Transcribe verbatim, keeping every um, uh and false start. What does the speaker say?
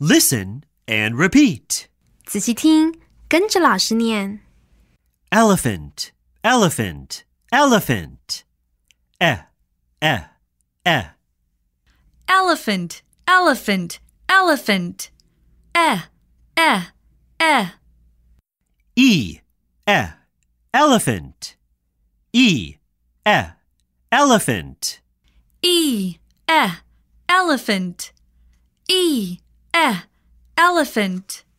Listen and repeat. 仔细听，跟着老师念。 Elephant, elephant, elephant. Eh, eh, eh. Elephant, elephant, elephant. Eh, eh, eh. E, eh, elephant. E, eh, elephant. E, eh, elephant. E, eh, elephant.